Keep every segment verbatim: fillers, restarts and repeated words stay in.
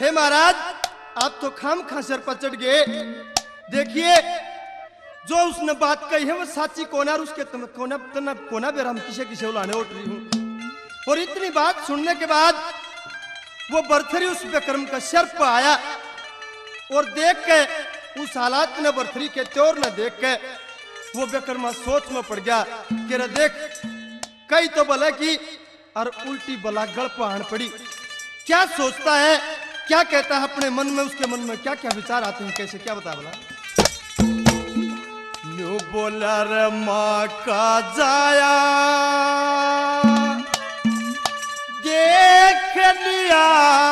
हे महाराज, आप तो खाम खा सर पर चढ़ गए। देखिए, जो उसने बात कही है वो साची कोना, और उसके कोना तना कोना बेर हम किसे किसे उलाने उठ रही हूँ। और इतनी बात सुनने के बाद वो बरथरी उस विक्रम का सर पर आया और देख के उस हालात ने बरथरी के त्योर ने देख के वो विक्रमा सोच में पड़ गया कि रे देख, कई तो बला की और उल्टी बला गड़ पहाड़ पड़ी। क्या सोचता है, क्या कहता है अपने मन में, उसके मन में क्या क्या विचार आते हैं, कैसे क्या बता बोला। न्यू बोला रे माँ का जाया देख लिया,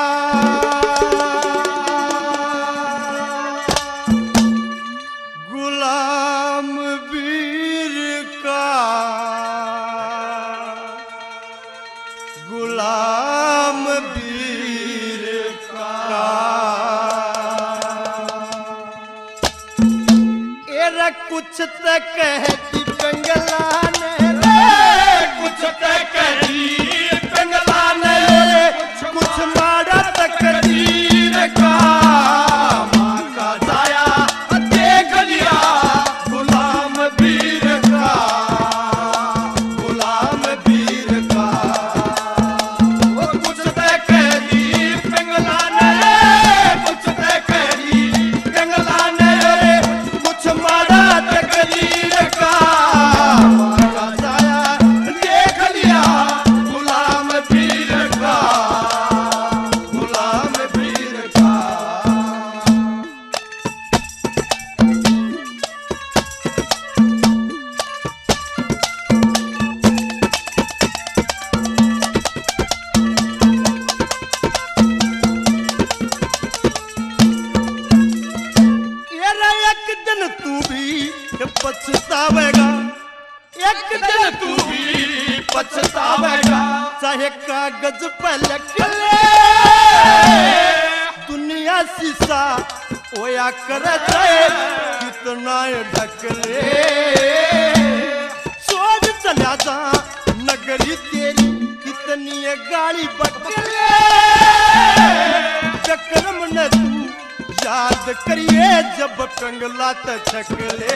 गुलाम वीर का, गुलाम वीर का। एरा कुछ तो कहती पिंगला ने रे, कुछ तो कहती पिंगला ने रे, कुछ मारा तकदीर का। माँ का जाया देख लिया, गुलाम वीर का, गुलाम वीर का। वो कुछ तो कहती पिंगला ने रे, कुछ तो कहती पिंगला ने रे, कुछ मारा तकदीर का। माँ का जाया देख लिया, गुलाम वीर का, गुलाम वीर का। येरा एक दिन तू भी पछतावेगा, एक दिन तू भी पछतावेगा, चाहे कागज पे लिख ले दुनिया शीशा ओया कर जाए कितना ढक ले। सोच चला जा नगरी तेरी कितनी गाड़ी बटले, विक्रम ने तू याद करिए जब कंगला तकले।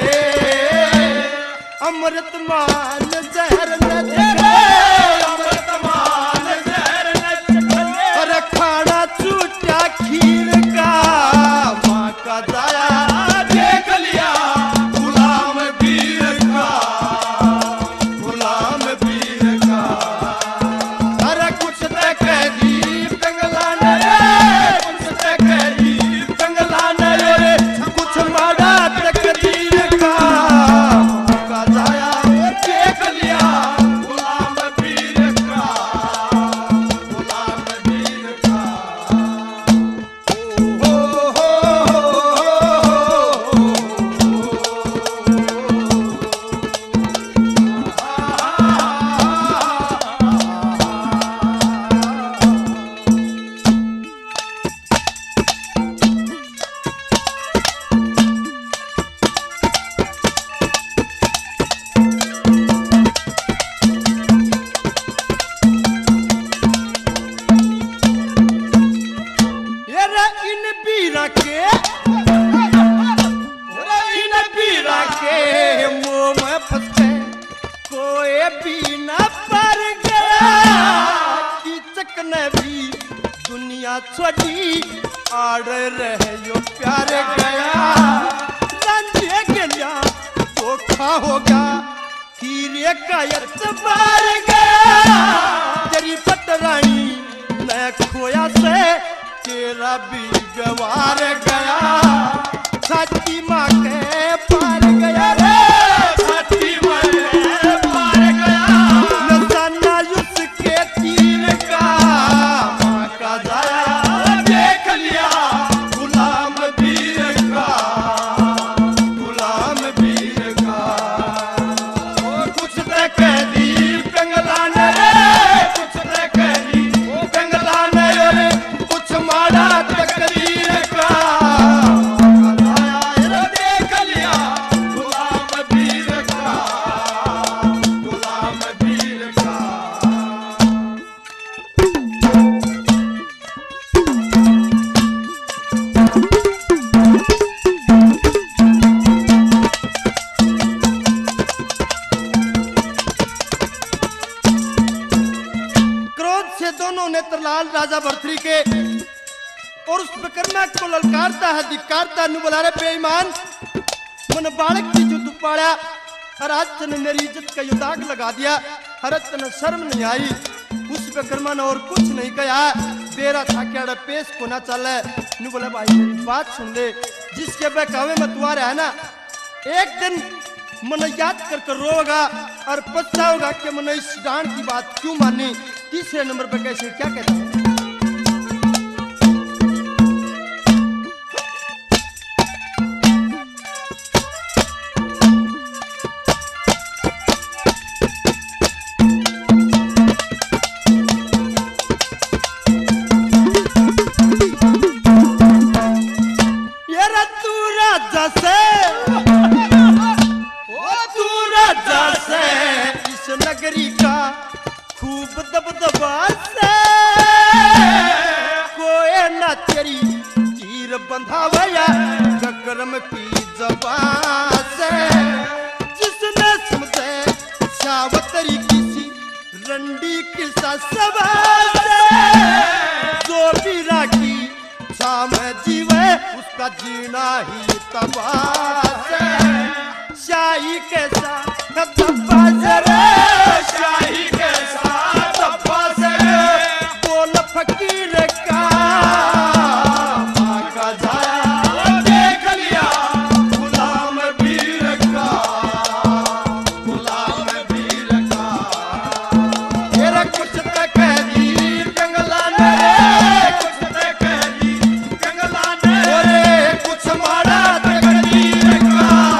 अमृत मान जहर न चले, अमृत मान जहर न चले, अरे खाना छूटा खीर का। माँ का जाया देख लिया, गुलाम वीर का, गुलाम वीर का। अरे कुछ तो कह दी पिंगला ने रे, कुछ तो कह दी पिंगला ने रे, कुछ मारा तकदीर का। का जाया देख लिया, गुलाम वीर का, गुलाम वीर का। ओ हो इन बीरा के, इन बीरा के मुंह में फंसे कोई भी न पर गया। कीचक ने भी दुनिया छोड़ी, आड़ रहे यो प्यार गया। रंजे गया धोखा होगा, हीरे का एतबार गया। तेरी पटरानी मैं खोया से तेरा भी गवार गया। छाती माँ के पार गया रे, छाती माँ के पार गया। नजाना उसके तीर का। माँ का जाया देख लिया, गुलाम वीर का, गुलाम वीर का। वो कुछ तो कह दी पिंगला ने रे, कुछ तो कह दी पिंगला ने रे, कुछ मारा तकदीर का। देख लिया, गुलाम वीर का, गुलाम वीर का। राजा भरथरी के और उस विकर्मा को ललकारता है, धिक्कारता, नु बोला रे बेईमान, मन बालक की जो तू पाड़ा और आज तने मेरी इज्जत का यो दाग लगा दिया, हर तने शर्म नहीं आई। उस विकर्मा ने और कुछ नहीं कहा, बेरा था क्या पेश को ना चल नु बोला भाई मेरी बात सुन ले, जिसके बहकावे में तू आ रहा है ना, एक दिन मन याद कर कर रोगा और पछताओगा कि मैंने इस डांड की बात क्यों मानी। तीसरे नंबर पे कैसे क्या कहता है, नगरी का खूब दबदबा से कोई ना तेरी तीर बंधावया गगरम की जबान से, जिसने समझे शावतरी किसी रंडी की ससवा से, जो भी राखी शाम जीवे उसका जीना ही तबाह से। शाही के साथ धब्बा जरे, शाही के साथ धब्बा जरे, बोल फकीर का आका जाया देख लिया गुलाम पीर का, गुलाम पीर का। तेरा कुछ तक कह दी कंगला ने, कुछ तक कह दी कंगला ने, अरे कुछ मारा तकदीर का,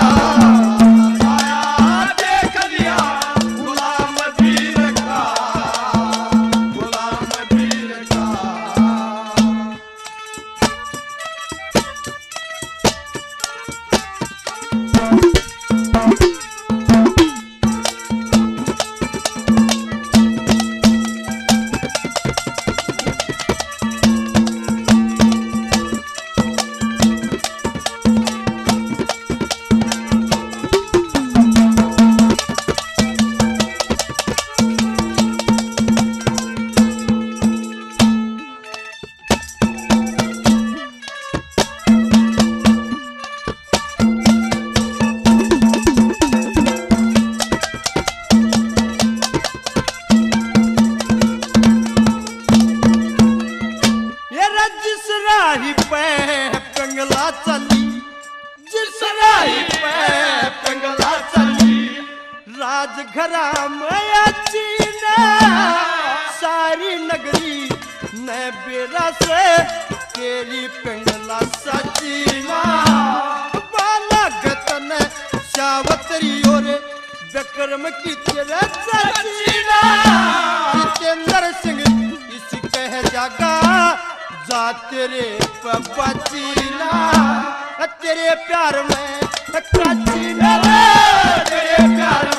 राजघरा में चीना सारी नगरी ने बेरा से केरी पिंगला सचीना, बाला गतन शावतरी और विक्रम की तेरा सचीना, जितेंद्र सिंह इस कह जागा जा तेरे पचीना, तेरे प्यार में कचीना, तेरे प्यार